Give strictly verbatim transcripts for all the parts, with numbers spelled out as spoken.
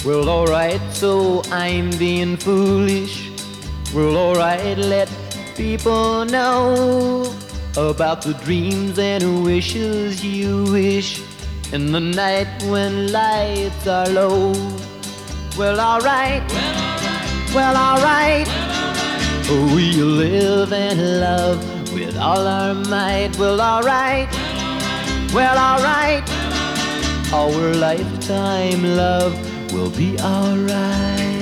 Well, alright, so I'm being foolish. Well, alright, let people know about the dreams and wishes you wish in the night when lights are low. Well, alright, well, alright. We live and love with all our might. Well, alright, well, alright. Our lifetime love will be alright.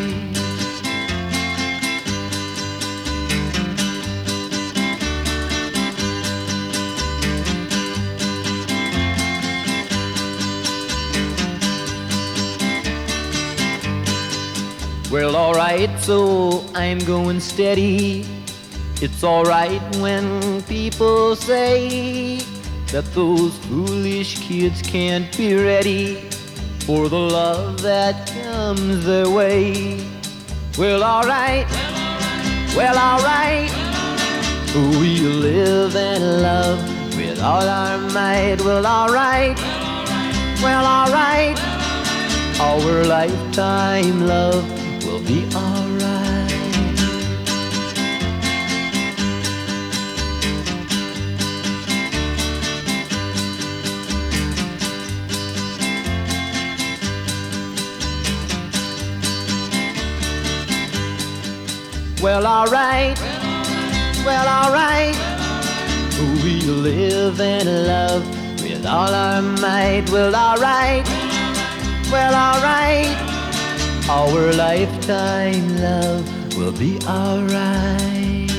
Well, alright, so I'm going steady. It's alright when people say that those foolish kids can't be ready for the love that comes their way. Well, alright, well, alright. We live and love with all our might. Well, alright, well, alright. Our lifetime love will be alright. Well, alright, well, alright. We live and love with all our might. Well, alright, well, alright. Our lifetime love will be alright.